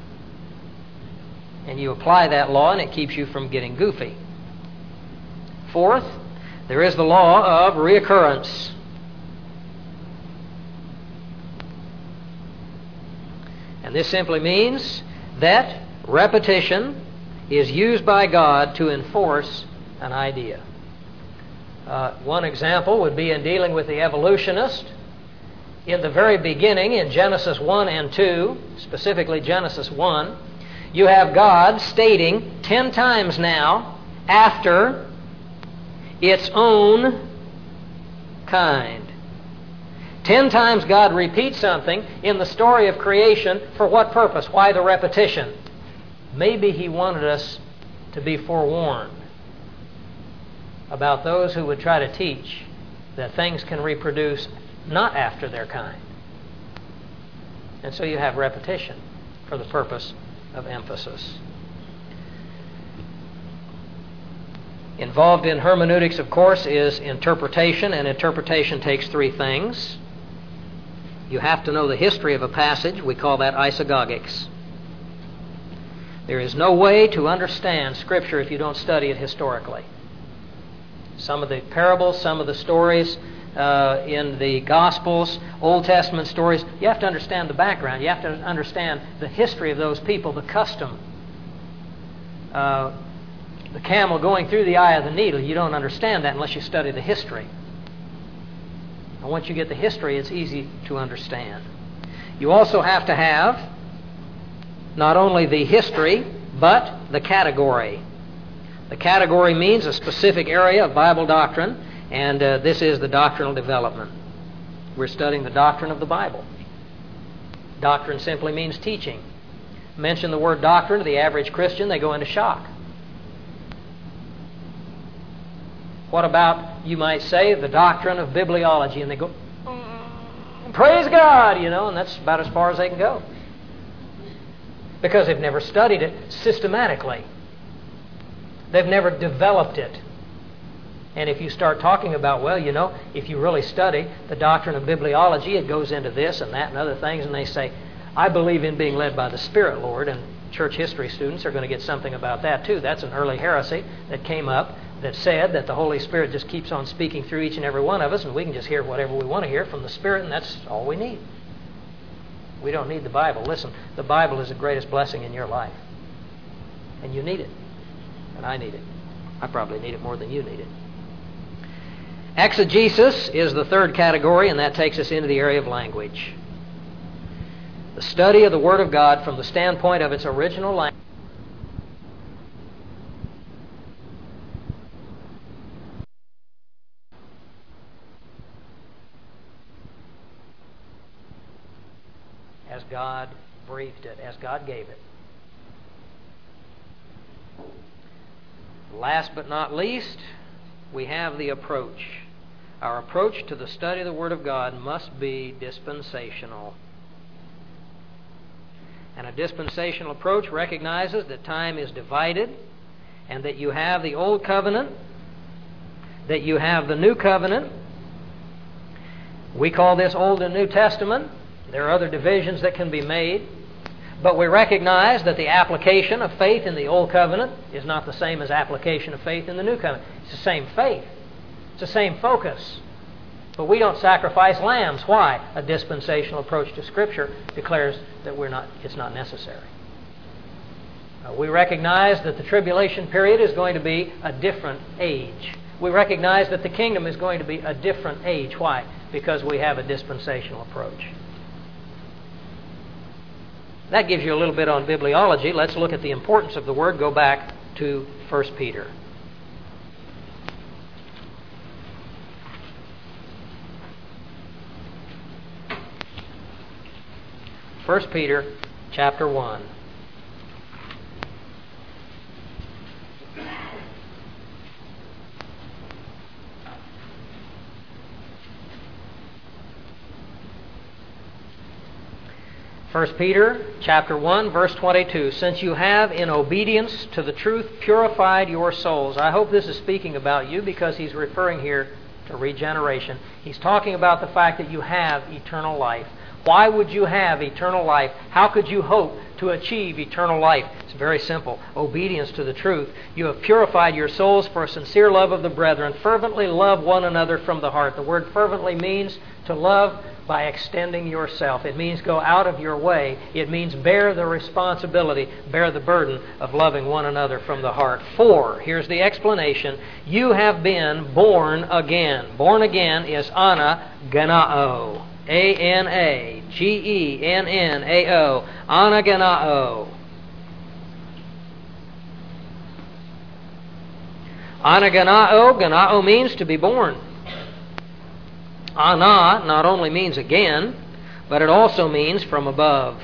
A: And you apply that law and it keeps you from getting goofy. Fourth, there is the law of reoccurrence. And this simply means that repetition is used by God to enforce an idea. One example would be in dealing with the evolutionist. In the very beginning, in Genesis 1 and 2, specifically Genesis 1, you have God stating 10 times now, after its own kind. 10 times God repeats something in the story of creation. For what purpose? Why the repetition? Maybe He wanted us to be forewarned about those who would try to teach that things can reproduce not after their kind. And so you have repetition for the purpose of emphasis. Involved in hermeneutics, of course, is interpretation, and interpretation takes three things. You have to know the history of a passage. We call that isagogics. There is no way to understand Scripture if you don't study it historically. Some of the parables, some of the stories in the Gospels, Old Testament stories, you have to understand the background. You have to understand the history of those people, the custom. The camel going through the eye of the needle, you don't understand that unless you study the history. And once you get the history, it's easy to understand. You also have to have not only the history, but the category. The category means a specific area of Bible doctrine, and this is the doctrinal development. We're studying the doctrine of the Bible. Doctrine simply means teaching. Mention the word doctrine to the average Christian, they go into shock. What about, you might say, the doctrine of bibliology? And they go, praise God, and that's about as far as they can go. Because they've never studied it systematically. They've never developed it. And if you start talking about, if you really study the doctrine of bibliology, it goes into this and that and other things, and they say, I believe in being led by the Spirit, Lord, and church history students are going to get something about that too. That's an early heresy that came up that said that the Holy Spirit just keeps on speaking through each and every one of us, and we can just hear whatever we want to hear from the Spirit, and that's all we need. We don't need the Bible. Listen, the Bible is the greatest blessing in your life. And you need it. And I need it. I probably need it more than you need it. Exegesis is the third category, and that takes us into the area of language. The study of the Word of God from the standpoint of its original language. As God breathed it, as God gave it. Last but not least, we have the approach. Our approach to the study of the Word of God must be dispensational. And a dispensational approach recognizes that time is divided and that you have the Old Covenant, that you have the New Covenant. We call this Old and New Testament. There are other divisions that can be made. But we recognize that the application of faith in the Old Covenant is not the same as application of faith in the New Covenant. It's the same faith. It's the same focus. But we don't sacrifice lambs. Why? A dispensational approach to Scripture declares that it's not necessary. We recognize that the tribulation period is going to be a different age. We recognize that the kingdom is going to be a different age. Why? Because we have a dispensational approach. That gives you a little bit on bibliology. Let's look at the importance of the Word. Go back to 1 Peter. 1 Peter chapter 1. First Peter chapter 1, verse 22. Since you have, in obedience to the truth, purified your souls. I hope this is speaking about you, because he's referring here to regeneration. He's talking about the fact that you have eternal life. Why would you have eternal life? How could you hope to achieve eternal life? It's very simple. Obedience to the truth. You have purified your souls for a sincere love of the brethren. Fervently love one another from the heart. The word fervently means to love by extending yourself. It means go out of your way. It means bear the responsibility, bear the burden of loving one another from the heart. For, here's the explanation, you have been born again. Born again is anagenao. A-N-A-G-E-N-N-A-O. Anagenao. Anagenao, genao means to be born. Ana not only means again, but it also means from above.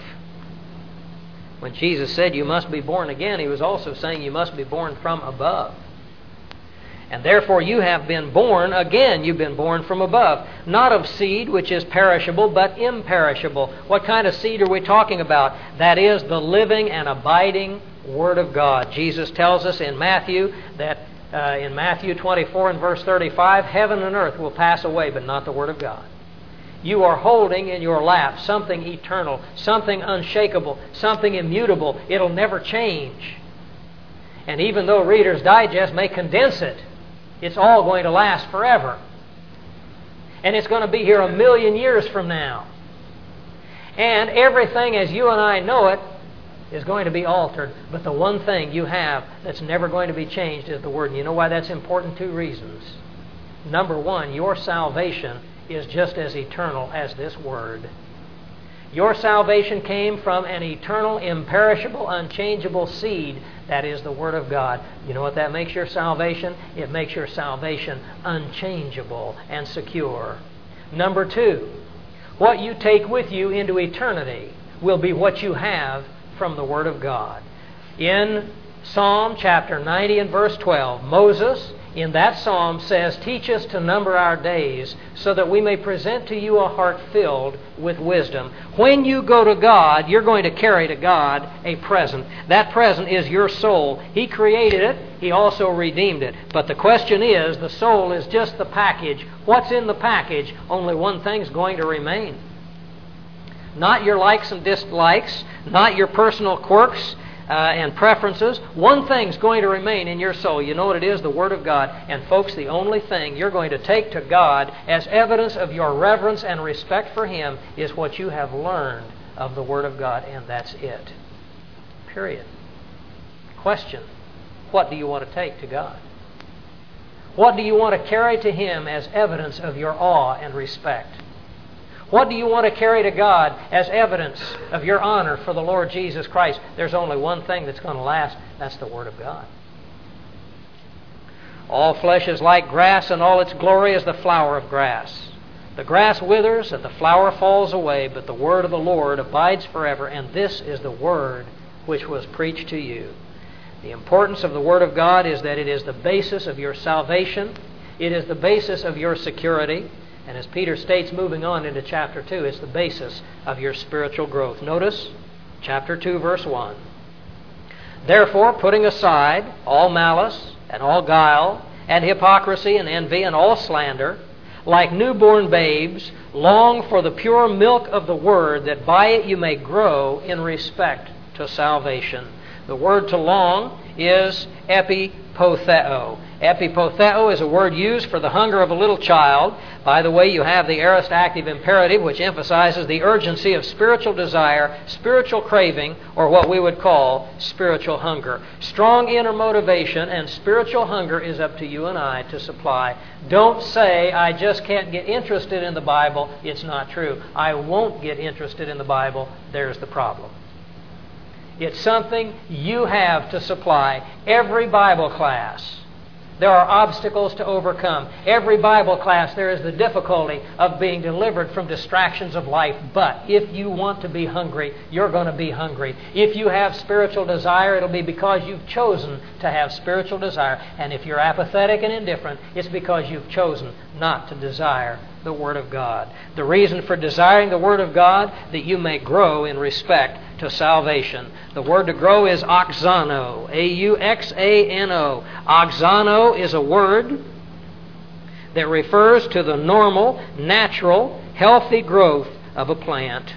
A: When Jesus said you must be born again, he was also saying you must be born from above. And therefore you have been born again. You've been born from above. Not of seed which is perishable, but imperishable. What kind of seed are we talking about? That is the living and abiding Word of God. Jesus tells us in Matthew that in Matthew 24 and verse 35, heaven and earth will pass away, but not the Word of God. You are holding in your lap something eternal, something unshakable, something immutable. It'll never change. And even though Reader's Digest may condense it, it's all going to last forever. And it's going to be here 1,000,000 years from now. And everything as you and I know it is going to be altered. But the one thing you have that's never going to be changed is the Word. And you know why that's important? 2 reasons. Number one, your salvation is just as eternal as this Word. Your salvation came from an eternal, imperishable, unchangeable seed. That is the Word of God. You know what that makes your salvation? It makes your salvation unchangeable and secure. Number 2, what you take with you into eternity will be what you have from the Word of God. In Psalm chapter 90 and verse 12, Moses in that psalm says, teach us to number our days so that we may present to you a heart filled with wisdom. When you go to God, you're going to carry to God a present. That present is your soul. He created it. He also redeemed it. But the question is, the soul is just the package. What's in the package? Only one thing's going to remain. Not your likes and dislikes, not your personal quirks and preferences. One thing's going to remain in your soul. You know what it is? The Word of God. And folks, the only thing you're going to take to God as evidence of your reverence and respect for Him is what you have learned of the Word of God, and that's it. Period. Question: what do you want to take to God? What do you want to carry to Him as evidence of your awe and respect? What do you want to carry to God as evidence of your honor for the Lord Jesus Christ? There's only one thing that's going to last. That's the Word of God. All flesh is like grass, and all its glory is the flower of grass. The grass withers and the flower falls away, but the word of the Lord abides forever, and this is the word which was preached to you. The importance of the Word of God is that it is the basis of your salvation. It is the basis of your security. And as Peter states moving on into chapter 2, it's the basis of your spiritual growth. Notice chapter 2, verse 1. Therefore, putting aside all malice and all guile and hypocrisy and envy and all slander, like newborn babes, long for the pure milk of the Word, that by it you may grow in respect to salvation. The word to long is epipotheo. Epipotheo is a word used for the hunger of a little child. By the way, you have the aorist active imperative, which emphasizes the urgency of spiritual desire, spiritual craving, or what we would call spiritual hunger. Strong inner motivation and spiritual hunger is up to you and I to supply. Don't say, I just can't get interested in the Bible. It's not true. I won't get interested in the Bible. There's the problem. It's something you have to supply. Every Bible class, there are obstacles to overcome. Every Bible class, there is the difficulty of being delivered from distractions of life. But if you want to be hungry, you're going to be hungry. If you have spiritual desire, it'll be because you've chosen to have spiritual desire. And if you're apathetic and indifferent, it's because you've chosen not to desire the Word of God. The reason for desiring the Word of God, that you may grow in respect to salvation. The word to grow is auxano, A-U-X-A-N-O. Auxano is a word that refers to the normal, natural, healthy growth of a plant.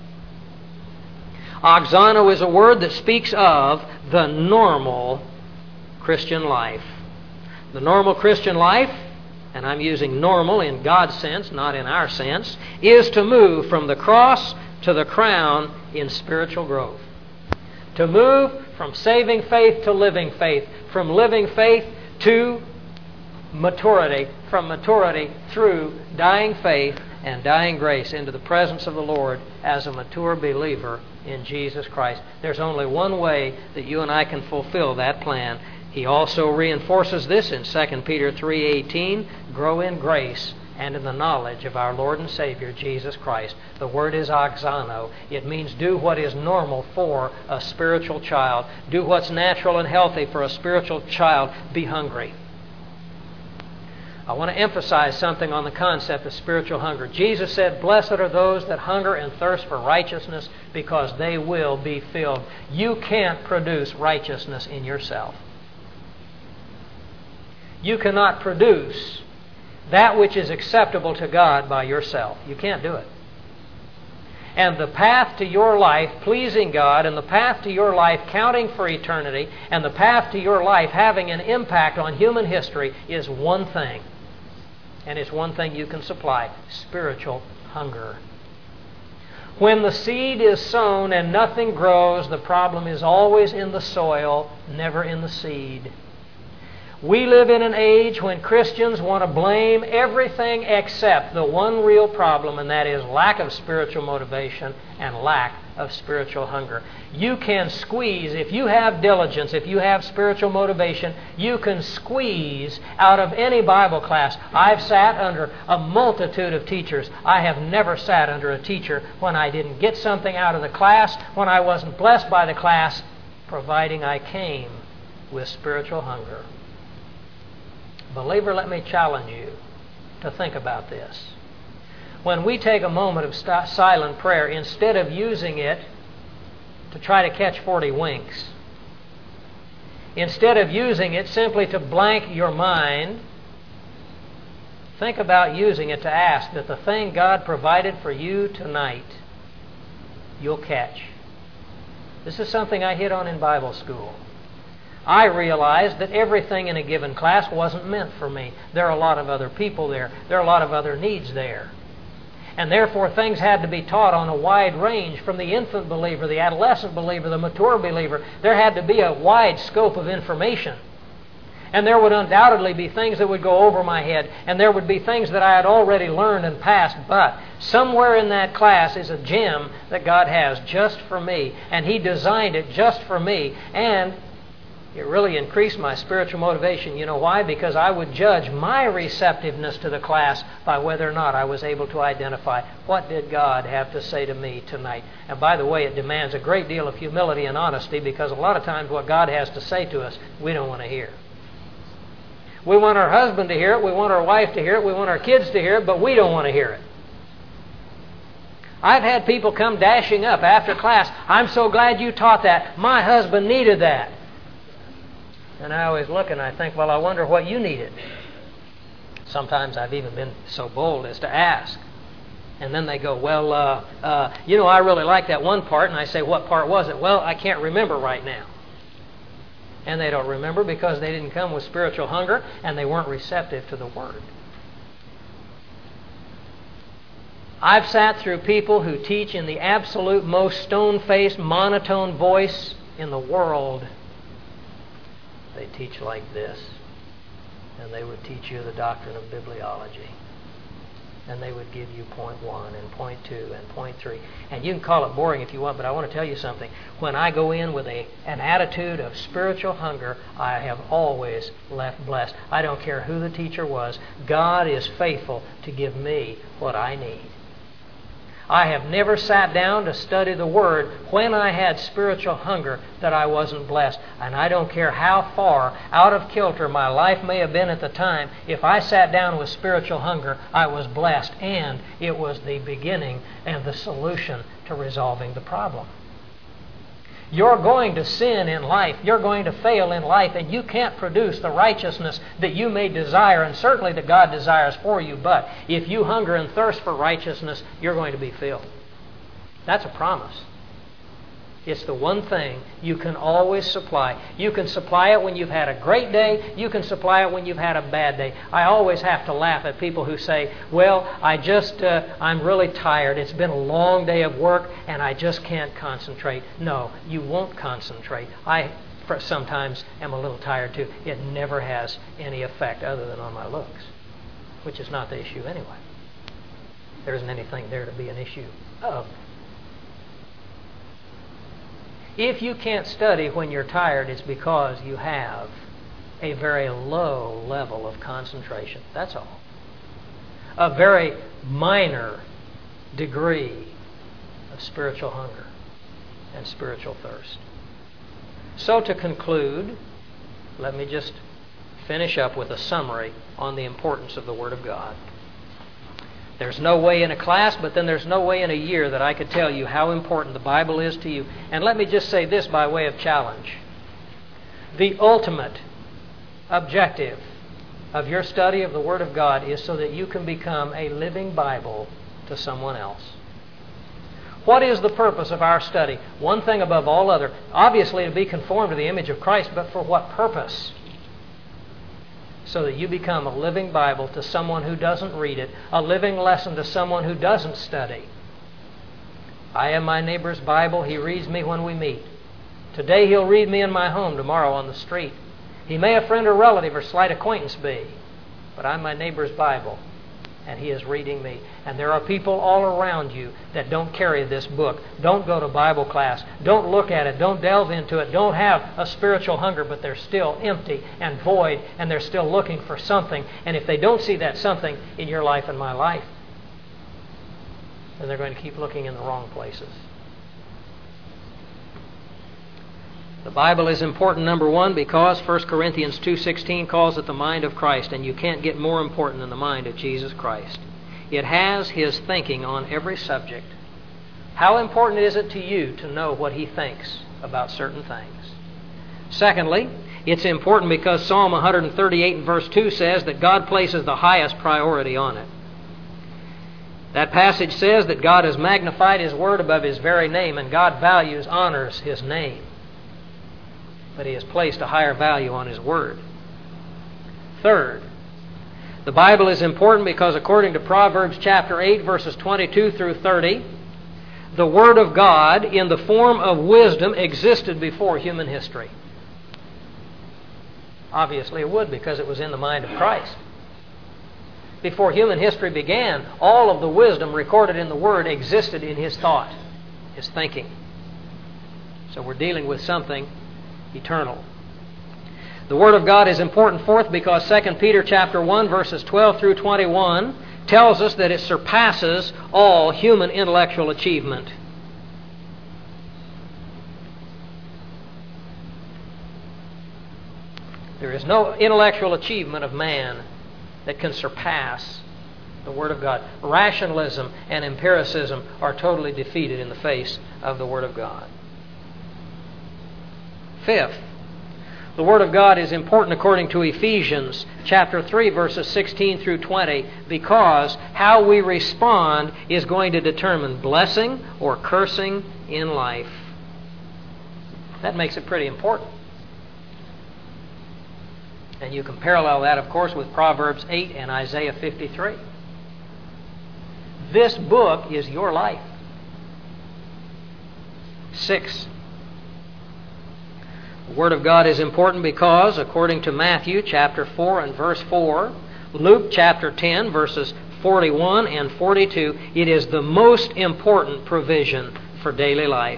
A: Auxano is a word that speaks of the normal Christian life. The normal Christian life, and I'm using normal in God's sense, not in our sense, is to move from the cross to the crown in spiritual growth. To move from saving faith to living faith, from living faith to maturity, from maturity through dying faith and dying grace into the presence of the Lord as a mature believer in Jesus Christ. There's only one way that you and I can fulfill that plan. He also reinforces this in 2 Peter 3:18, grow in grace and in the knowledge of our Lord and Savior, Jesus Christ. The word is auxano. It means do what is normal for a spiritual child. Do what's natural and healthy for a spiritual child. Be hungry. I want to emphasize something on the concept of spiritual hunger. Jesus said, blessed are those that hunger and thirst for righteousness, because they will be filled. You can't produce righteousness in yourself. You cannot produce that which is acceptable to God by yourself. You can't do it. And the path to your life pleasing God, and the path to your life counting for eternity, and the path to your life having an impact on human history is one thing. And it's one thing you can supply: spiritual hunger. When the seed is sown and nothing grows, the problem is always in the soil, never in the seed. We live in an age when Christians want to blame everything except the one real problem, and that is lack of spiritual motivation and lack of spiritual hunger. You can squeeze, if you have diligence, if you have spiritual motivation, you can squeeze out of any Bible class. I've sat under a multitude of teachers. I have never sat under a teacher when I didn't get something out of the class, when I wasn't blessed by the class, providing I came with spiritual hunger. Believer, let me challenge you to think about this. When we take a moment of silent prayer, instead of using it to try to catch 40 winks, instead of using it simply to blank your mind, think about using it to ask that the thing God provided for you tonight, you'll catch. This is something I hit on in Bible school. I realized that everything in a given class wasn't meant for me. There are a lot of other people there. There are a lot of other needs there. And therefore things had to be taught on a wide range, from the infant believer, the adolescent believer, the mature believer. There had to be a wide scope of information. And there would undoubtedly be things that would go over my head, and there would be things that I had already learned and passed. But somewhere in that class is a gem that God has just for me, and He designed it just for me. And it really increased my spiritual motivation. You know why? Because I would judge my receptiveness to the class by whether or not I was able to identify what did God have to say to me tonight. And by the way, it demands a great deal of humility and honesty, because a lot of times what God has to say to us, we don't want to hear. We want our husband to hear it, we want our wife to hear it, we want our kids to hear it, but we don't want to hear it. I've had people come dashing up after class, I'm so glad you taught that. My husband needed that. And I always look and I think, well, I wonder what you needed. Sometimes I've even been so bold as to ask. And then they go, well, I really like that one part. And I say, what part was it? Well, I can't remember right now. And they don't remember because they didn't come with spiritual hunger and they weren't receptive to the Word. I've sat through people who teach in the absolute most stone-faced, monotone voice in the world. They teach like this. And they would teach you the doctrine of bibliology. And they would give you point 1 and point 2 and point 3. And you can call it boring if you want, but I want to tell you something. When I go in with an attitude of spiritual hunger, I have always left blessed. I don't care who the teacher was. God is faithful to give me what I need. I have never sat down to study the Word when I had spiritual hunger that I wasn't blessed. And I don't care how far out of kilter my life may have been at the time. If I sat down with spiritual hunger, I was blessed. And it was the beginning and the solution to resolving the problem. You're going to sin in life. You're going to fail in life. And you can't produce the righteousness that you may desire and certainly that God desires for you. But if you hunger and thirst for righteousness, you're going to be filled. That's a promise. It's the one thing you can always supply. You can supply it when you've had a great day. You can supply it when you've had a bad day. I always have to laugh at people who say, well, I'm really tired. It's been a long day of work and I just can't concentrate. No, you won't concentrate. I sometimes am a little tired too. It never has any effect other than on my looks, which is not the issue anyway. There isn't anything there to be an issue of. If you can't study when you're tired, it's because you have a very low level of concentration. That's all. A very minor degree of spiritual hunger and spiritual thirst. So to conclude, let me just finish up with a summary on the importance of the Word of God. There's no way in a class, but then there's no way in a year that I could tell you how important the Bible is to you. And let me just say this by way of challenge. The ultimate objective of your study of the Word of God is so that you can become a living Bible to someone else. What is the purpose of our study? One thing above all other, obviously to be conformed to the image of Christ, but for what purpose? So that you become a living Bible to someone who doesn't read it, a living lesson to someone who doesn't study. I am my neighbor's Bible. He reads me when we meet. Today he'll read me in my home, tomorrow on the street. He may a friend or relative or slight acquaintance be, but I'm my neighbor's Bible, and he is reading me. And there are people all around you that don't carry this book, don't go to Bible class, don't look at it, don't delve into it, don't have a spiritual hunger, but they're still empty and void, and they're still looking for something. And if they don't see that something in your life and my life, then they're going to keep looking in the wrong places. The Bible is important, number one, because 1 Corinthians 2:16 calls it the mind of Christ, and you can't get more important than the mind of Jesus Christ. It has His thinking on every subject. How important is it to you to know what He thinks about certain things? Secondly, it's important because Psalm 138 and verse 2 says that God places the highest priority on it. That passage says that God has magnified His Word above His very name, and God values, honors His name. But He has placed a higher value on His Word. Third, the Bible is important because according to Proverbs chapter 8, verses 22 through 30, the Word of God in the form of wisdom existed before human history. Obviously it would, because it was in the mind of Christ. Before human history began, all of the wisdom recorded in the Word existed in His thought, His thinking. So we're dealing with something eternal. The Word of God is important, fourth, because 2 Peter chapter 1, verses 12 through 21 tells us that it surpasses all human intellectual achievement. There is no intellectual achievement of man that can surpass the Word of God. Rationalism and empiricism are totally defeated in the face of the Word of God. Fifth, the Word of God is important according to Ephesians chapter 3, verses 16 through 20, because how we respond is going to determine blessing or cursing in life. That makes it pretty important. And you can parallel that, of course, with Proverbs 8 and Isaiah 53. This book is your life. 6. The Word of God is important because, according to Matthew chapter 4 and verse 4, Luke chapter 10 verses 41 and 42, it is the most important provision for daily life.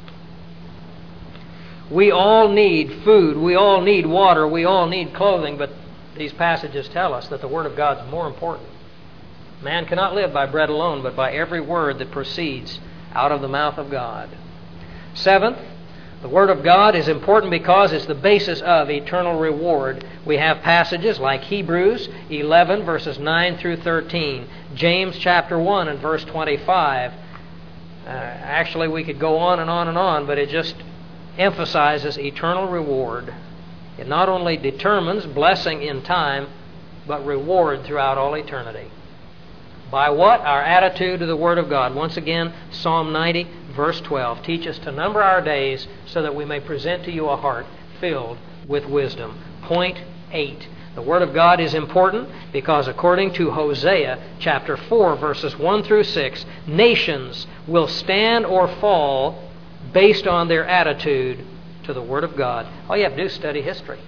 A: We all need food, we all need water, we all need clothing, but these passages tell us that the Word of God is more important. Man cannot live by bread alone, but by every word that proceeds out of the mouth of God. 7th, the Word of God is important because it's the basis of eternal reward. We have passages like Hebrews 11, verses 9 through 13, James chapter 1 and verse 25. Actually, we could go on and on and on, but it just emphasizes eternal reward. It not only determines blessing in time, but reward throughout all eternity. By what? Our attitude to the Word of God. Once again, Psalm 90, verse 12. Teach us to number our days so that we may present to you a heart filled with wisdom. Point 8. The Word of God is important because according to Hosea chapter 4, verses 1 through 6, nations will stand or fall based on their attitude to the Word of God. All you have to do is study history.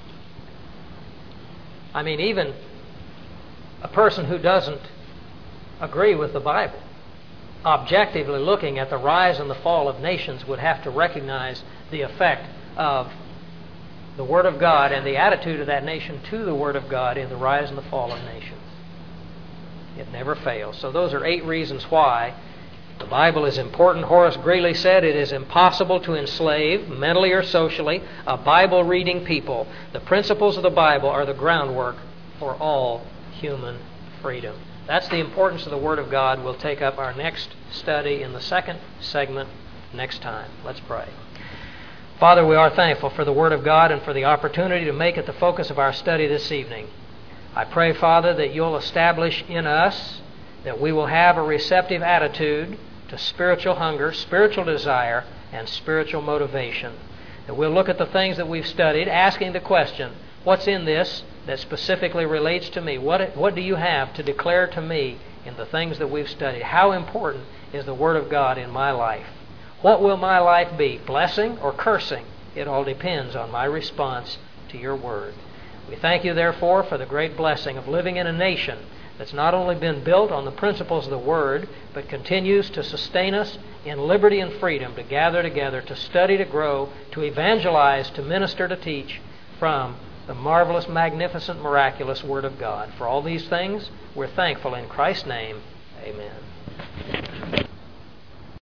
A: I mean, even a person who doesn't agree with the Bible, objectively looking at the rise and the fall of nations, would have to recognize the effect of the Word of God and the attitude of that nation to the Word of God in the rise and the fall of nations. It never fails. So those are 8 reasons why the Bible is important. Horace Greeley said it is impossible to enslave, mentally or socially, a Bible-reading people. The principles of the Bible are the groundwork for all human freedom. That's the importance of the Word of God. We'll take up our next study in the second segment next time. Let's pray. Father, we are thankful for the Word of God and for the opportunity to make it the focus of our study this evening. I pray, Father, that you'll establish in us that we will have a receptive attitude to spiritual hunger, spiritual desire, and spiritual motivation. That we'll look at the things that we've studied, asking the question, what's in this that specifically relates to me? What do you have to declare to me in the things that we've studied? How important is the Word of God in my life? What will my life be, blessing or cursing? It all depends on my response to your Word. We thank you, therefore, for the great blessing of living in a nation that's not only been built on the principles of the Word, but continues to sustain us in liberty and freedom to gather together, to study, to grow, to evangelize, to minister, to teach from the marvelous, magnificent, miraculous Word of God. For all these things, we're thankful in Christ's name. Amen.